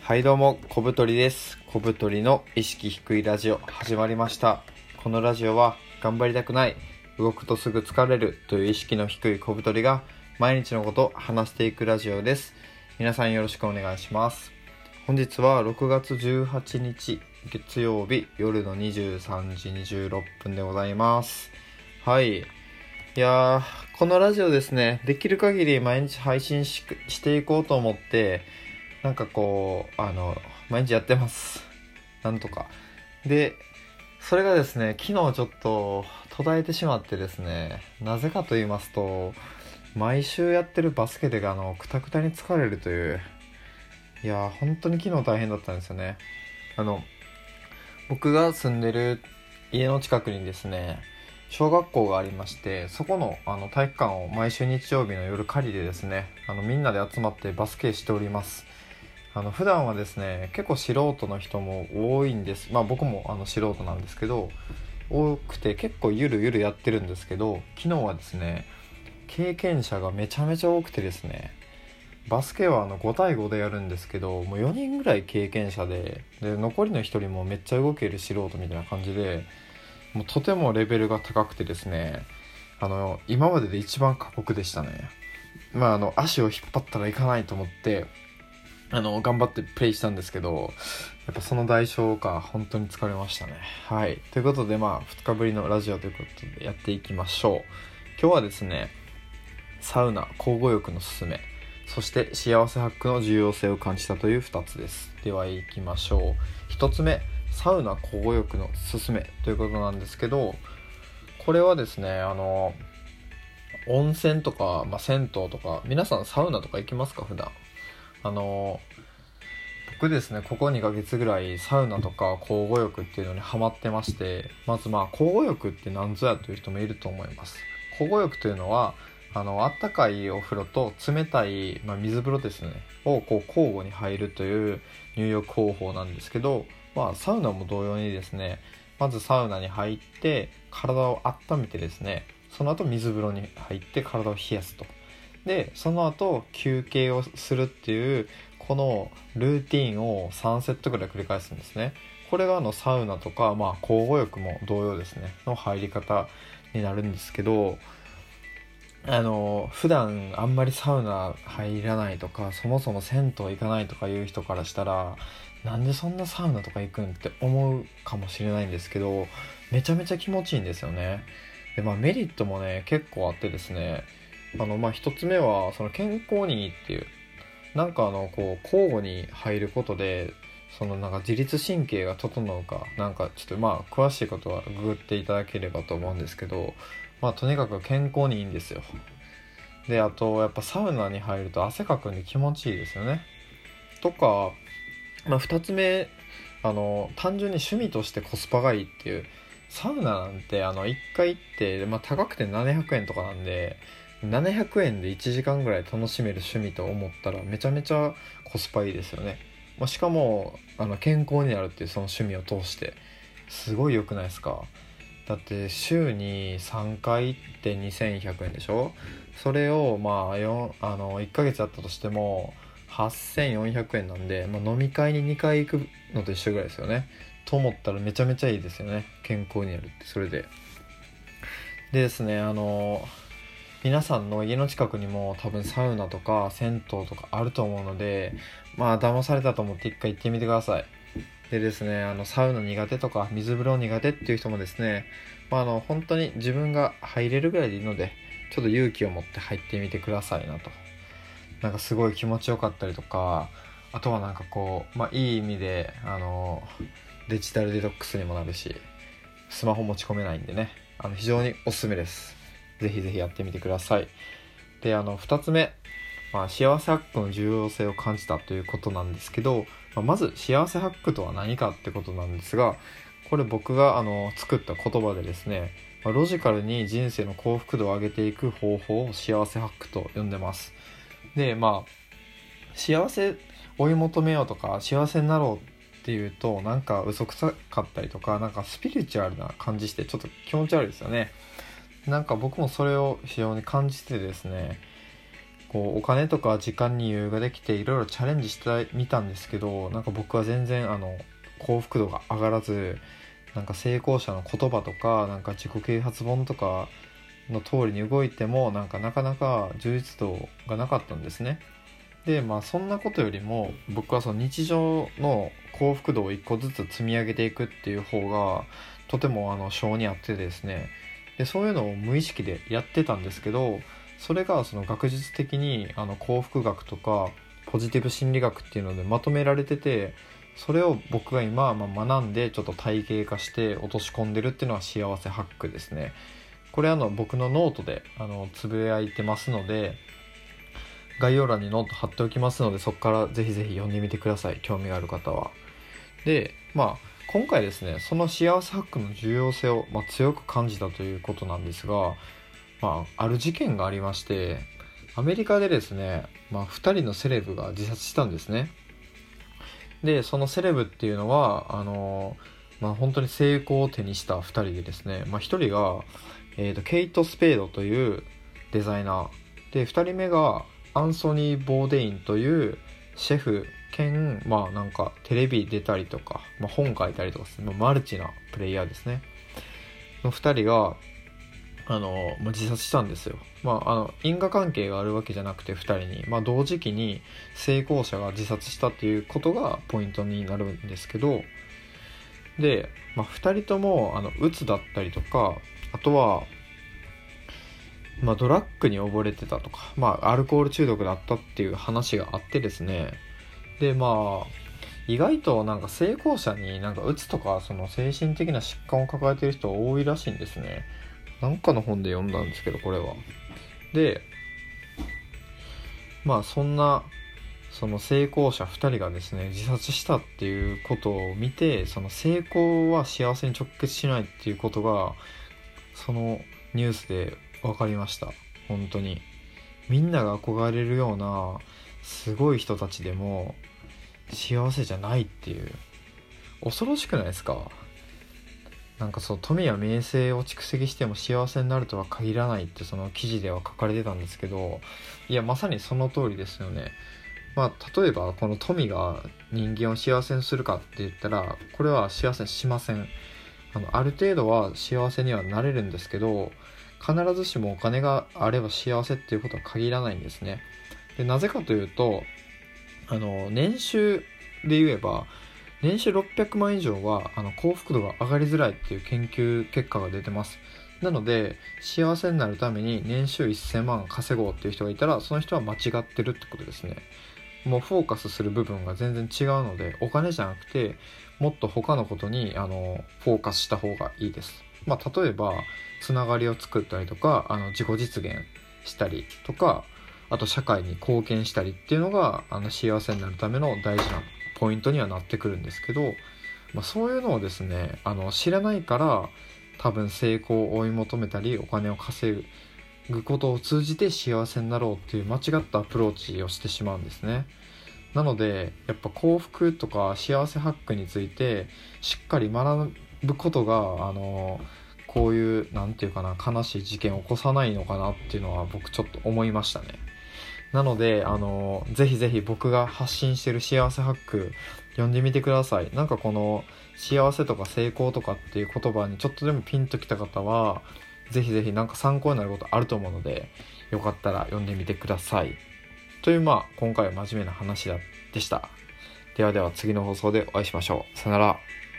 はいどうも、小太りです。小太りの意識低いラジオ始まりました。このラジオは頑張りたくない、動くとすぐ疲れるという意識の低い小太りが毎日のことを話していくラジオです。皆さんよろしくお願いします。本日は6月18日月曜日夜の23時26分でございます。はい。いやー、このラジオですね、できる限り毎日配信していこうと思ってなんかこう毎日やってます。なんとかで、それがですね、昨日ちょっと途絶えてしまってですね、なぜかと言いますと、毎週やってるバスケでクタクタに疲れるという、いやー本当に昨日大変だったんですよね。僕が住んでる家の近くにですね、小学校がありまして、そこの体育館を毎週日曜日の夜借りてですね、みんなで集まってバスケしております。普段はですね、結構素人の人も多いんです。僕も素人なんですけど、多くて結構ゆるゆるやってるんですけど、昨日はですね、経験者がめちゃめちゃ多くてですね、バスケは5対5でやるんですけど、もう4人ぐらい経験者で、残りの1人もめっちゃ動ける素人みたいな感じで、もうとてもレベルが高くてですね、今までで一番過酷でしたね。足を引っ張ったらいかないと思って頑張ってプレイしたんですけど、やっぱその代償か本当に疲れましたね。はい、ということで2日ぶりのラジオということでやっていきましょう。今日はですね、サウナ交互浴のすすめ、そして幸せハックの重要性を感じたという2つです。では行きましょう。1つ目、サウナ交互浴のすすめということなんですけど、これはですね、温泉とか、銭湯とか、皆さんサウナとか行きますか普段。僕ですね、ここ2ヶ月ぐらいサウナとか交互浴っていうのにハマってまして、まず交互浴って何ぞやという人もいると思います。交互浴というのはあったかいお風呂と冷たい、水風呂ですねを交互に入るという入浴方法なんですけど、サウナも同様にですね、まずサウナに入って体を温めてですね、その後水風呂に入って体を冷やすと。でその後休憩をするっていうこのルーティンを3セットぐらい繰り返すんですね。これがサウナとか、交互浴も同様ですねの入り方になるんですけど、普段あんまりサウナ入らないとか、そもそも銭湯行かないとかいう人からしたら、なんでそんなサウナとか行くんって思うかもしれないんですけど、めちゃめちゃ気持ちいいんですよね。でメリットもね結構あってですね、一つ目はその健康にいいっていう、交互に入ることで自律神経が整うか、ちょっと詳しいことはググっていただければと思うんですけど、とにかく健康にいいんですよ。であとやっぱサウナに入ると汗かくんで気持ちいいですよね。とか、二つ目、単純に趣味としてコスパがいいっていう。サウナなんて1回行って、高くて700円とかなんで、700円で1時間ぐらい楽しめる趣味と思ったらめちゃめちゃコスパいいですよね。しかも健康になるっていうその趣味を通してすごい良くないですか。だって週に3回行って2100円でしょ。それを1ヶ月あったとしても8400円なんで、飲み会に2回行くのと一緒ぐらいですよね。と思ったらめちゃめちゃいいですよね、健康になるって。それでですね、皆さんの家の近くにも多分サウナとか銭湯とかあると思うので、騙されたと思って一回行ってみてください。でですね、サウナ苦手とか水風呂苦手っていう人もですね、本当に自分が入れるぐらいでいいので、ちょっと勇気を持って入ってみてくださいなと。すごい気持ちよかったりとか、あとはいい意味でデジタルデトックスにもなるし、スマホ持ち込めないんでね、非常におすすめです。ぜひぜひやってみてください。で2つ目、幸せハックの重要性を感じたということなんですけど、まず幸せハックとは何かってことなんですが、これ僕が作った言葉でですね、ロジカルに人生の幸福度を上げていく方法を幸せハックと呼んでます。で幸せ追い求めようとか幸せになろうっていうと嘘くさかったりとか、スピリチュアルな感じしてちょっと気持ち悪いですよね。僕もそれを非常に感じてですね、 こうお金とか時間に余裕ができていろいろチャレンジしてみたんですけど、なんか僕は全然幸福度が上がらず、なんか成功者の言葉とかなんか自己啓発本とかの通りに動いてもなかなか充実度がなかったんですね。でそんなことよりも僕はその日常の幸福度を一個ずつ積み上げていくっていう方がとても性に合ってですね、でそういうのを無意識でやってたんですけど、それがその学術的に幸福学とかポジティブ心理学っていうのでまとめられてて、それを僕が今学んでちょっと体系化して落とし込んでるっていうのは幸せハックですね。これ僕のノートでつぶやいてますので、概要欄にノート貼っておきますので、そこからぜひぜひ読んでみてください、興味がある方は。で今回ですね、その幸せハックの重要性を強く感じたということなんですが、ある事件がありまして、アメリカでですね、2人のセレブが自殺したんですね。でそのセレブっていうのは本当に成功を手にした2人でですね、1人が、ケイト・スペードというデザイナーで、2人目がアンソニー・ボーデインというシェフ兼なんかテレビ出たりとか、本書いたりとかする、マルチなプレイヤーですねの2人が自殺したんですよ。因果関係があるわけじゃなくて、2人に、同時期に成功者が自殺したっていうことがポイントになるんですけど、で、2人ともうつだったりとか、あとはドラッグに溺れてたとか、アルコール中毒だったっていう話があってですね、で意外となんか成功者になんかうつとかその精神的な疾患を抱えている人多いらしいんですね。なんかの本で読んだんですけど、これは。でそんなその成功者2人がですね自殺したっていうことを見て、その成功は幸せに直結しないっていうことがそのニュースで分かりました。本当にみんなが憧れるようなすごい人たちでも幸せじゃないっていう、恐ろしくないですか。なんか富や名声を蓄積しても幸せになるとは限らないってその記事では書かれてたんですけど、いやまさにその通りですよね。例えばこの富が人間を幸せにするかって言ったら、これは幸せにしません。ある程度は幸せにはなれるんですけど、必ずしもお金があれば幸せっていうことは限らないんですね。でなぜかというと、年収で言えば年収600万以上は幸福度が上がりづらいっていう研究結果が出てます。なので幸せになるために年収1000万稼ごうっていう人がいたら、その人は間違ってるってことですね。もうフォーカスする部分が全然違うので、お金じゃなくてもっと他のことにフォーカスした方がいいです。例えばつながりを作ったりとか自己実現したりとか、あと社会に貢献したりっていうのが幸せになるための大事なポイントにはなってくるんですけど、そういうのをですね知らないから、多分成功を追い求めたりお金を稼ぐことを通じて幸せになろうっていう間違ったアプローチをしてしまうんですね。なのでやっぱ幸福とか幸せハックについてしっかり学ぶことがこういうなんていうかな、悲しい事件を起こさないのかなっていうのは僕ちょっと思いましたね。なのでぜひぜひ僕が発信してる幸せハック読んでみてください。なんかこの幸せとか成功とかっていう言葉にちょっとでもピンときた方はぜひぜひなんか参考になることあると思うので、よかったら読んでみてください。という今回は真面目な話でした。ではでは次の放送でお会いしましょう。さよなら。